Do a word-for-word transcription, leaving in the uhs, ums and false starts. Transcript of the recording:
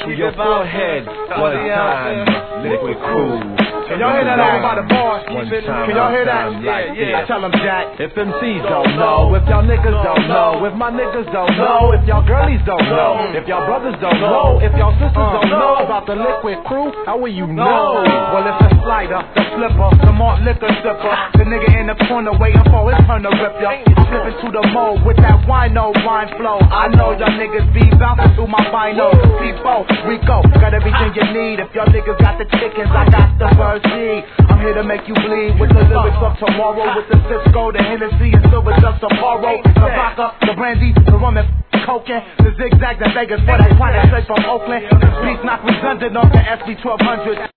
to your forehead. One time, Liquid Crew. Can y'all hear that all by the bars? One time, Can y'all hear that? like Yeah, yeah. Tell them, Jack. If M Cs don't know, if y'all niggas don't know, if my niggas don't know, if y'all girlies don't know, if y'all brothers don't know, if y'all sisters don't know about the Liquid Crew, how will you know? Well, it's the slider, the flipper, the malt liquor sipper, the nigga in the corner waiting for his turn to rip ya. Slip into the mold with that wino wine flow. I know y'all niggas be bouncing through my vinyl. P four, Rico, got everything you need. If y'all niggas got the chickens, I got the bird seed. I'm here to make you bleed with the lyrics of tomorrow, with the Cisco, the Hennessy, and Silver Just Sapporo, the vodka, the brandy, the rum and cocaine, the zigzag, the Vegas for that planet straight from Oakland. This beat's not redundant off the S B twelve hundred.